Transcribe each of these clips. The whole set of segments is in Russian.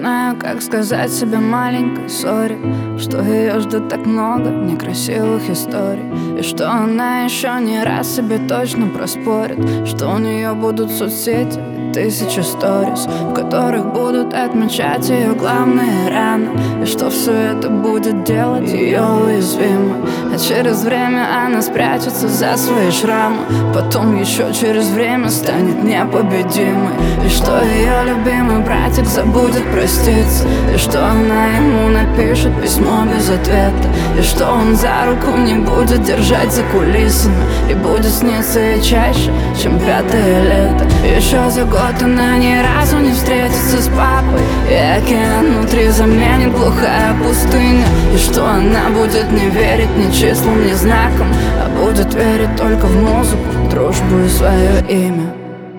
знаю, как сказать себе маленькой сори, что ее ждет так много некрасивых историй, и что она еще не раз себе точно проспорит, что у нее будут соцсети и 1000 сторис, в которых будут отмечать ее главные раны, и что все это будет делать ее уязвимой. А через время она спрячется за свои шрамы, потом еще через время станет непобедимой, и что ее любимый братик забудет проститься, и что она ему напишет письмо без ответа, и что он за руку не будет держать за кулисами, и будет сниться ей чаще, чем 5-е лето. Еще за год она ни разу не встретится с папой, и океан внутри заменит глухая пустыня, и что она будет не верить ни числам, ни знакам, а будет верить только в музыку, дружбу и свое имя.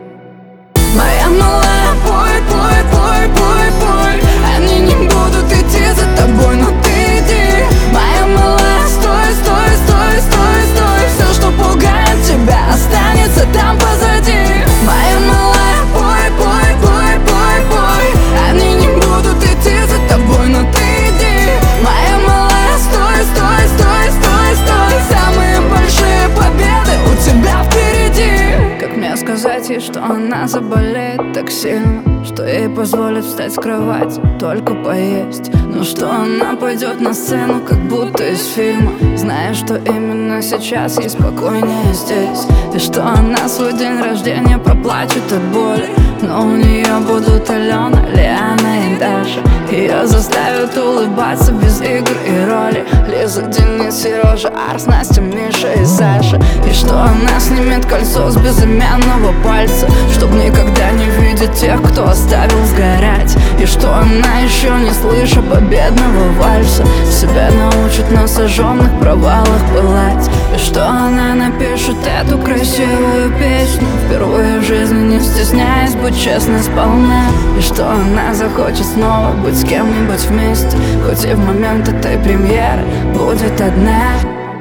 Моя малая, пой, пой, пой, пой, пой. Они не будут идти за тобой, но ты иди. Моя малая, стой, стой, стой, стой, стой. Все, что пугает тебя, останется там позади. Моя малая, пой, пой, пой, пой, пой. Они не будут идти за тобой, но ты иди. Моя малая, стой, стой, стой, стой, стой. Самые большие победы у тебя впереди. Как мне сказать ей, что она заболеет так сильно, что ей позволят встать с кровати, только поесть, но что она пойдет на сцену, как будто из фильма, зная, что именно сейчас ей спокойнее здесь, и что она свой день рождения проплачет от боли, но у нее будут Алена, Лиана и Даша. Ее заставят улыбаться без игр и роли Лиза, Денис, Сережа, Арс, Настя, Миша и Саша. И что она снимет кольцо с безымянного пальца, чтоб никогда не видеть тех, кто оставил сгорать. И что она еще не слыша победного вальса себя научит на сожженных провалах пылать. И что она напишет эту красивую песню, впервые в жизни не стесняясь быть честной сполна. И что она захочет снова быть с кем-нибудь вместе, хоть и в момент этой премьеры будет одна.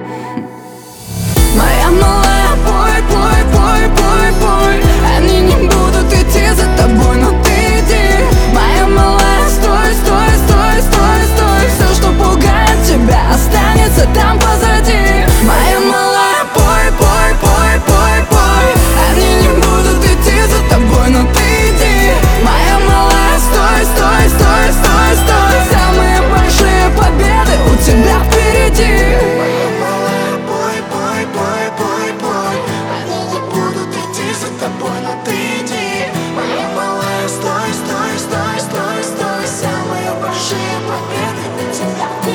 Моя малая, пой, пой, пой, пой, пой. Они не будут идти за тобой, но ты иди. Моя малая, стой, стой, стой, стой, стой. Все, что пугает тебя, останется там позади. Моя малая, пой, пой, пой, пой, пой. Они не будут идти за тобой, но ты иди. Моя малая, стой, стой, стой, стой, стой. Самые большие победы у тебя впереди. Моя малая, пой, пой, пой, пой, пой. Они не будут идти за тобой, но ты иди. Моя малая, стой, стой, стой, стой, стой. Самые большие победы у тебя впереди.